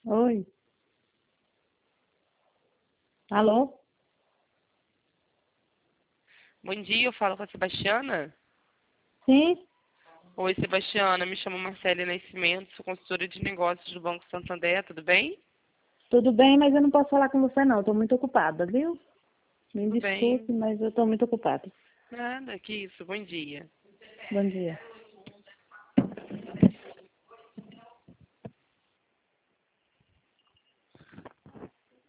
Oi. Alô? Bom dia, eu falo com a Sebastiana. Sim? Oi, Sebastiana, me chamo Marcele Nascimento, sou consultora de negócios do Banco Santander, tudo bem? Tudo bem, mas eu não posso falar com você não. Estou muito ocupada, viu? Me Tudo desculpe, bem. mas eu estou muito ocupada. Nada, que isso, bom dia. Bom dia.